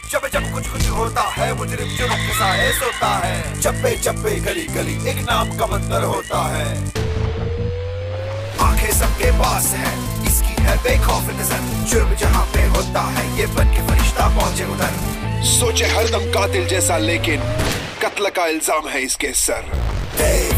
जब जब कुछ कुछ होता है मुजरिम जुर्म के साए सोता है। चप्पे चप्पे गली गली एक नाम का मंदिर होता है। आंखें सबके पास है इसकी है बेखौफ नजर। जुर्म जहाँ पे होता है ये बन के फरिश्ता पहुंचे उधर। सोचे हरदम कातिल जैसा लेकिन कत्ल का इल्जाम है इसके सर।